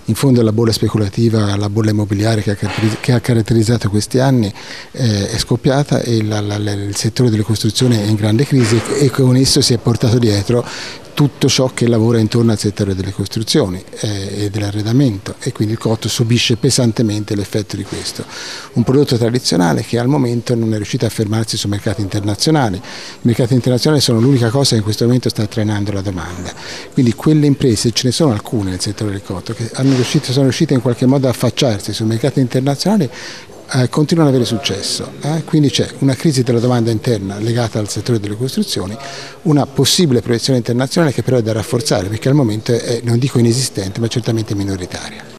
In fondo la bolla speculativa, la bolla immobiliare che ha caratterizzato questi anni è scoppiata e il settore delle costruzioni è in grande crisi e con esso si è portato dietro tutto ciò che lavora intorno al settore delle costruzioni e dell'arredamento, e quindi il cotto subisce pesantemente l'effetto di questo. Un prodotto tradizionale che al momento non è riuscito a fermarsi sui mercati internazionali. I mercati internazionali sono l'unica cosa che in questo momento sta trainando la domanda. Quindi quelle imprese, ce ne sono alcune nel settore del cotto, che sono riuscite in qualche modo a affacciarsi sui mercati internazionali, continuano ad avere successo, quindi c'è una crisi della domanda interna legata al settore delle costruzioni, una possibile proiezione internazionale che però è da rafforzare perché al momento è, non dico inesistente, ma certamente minoritaria.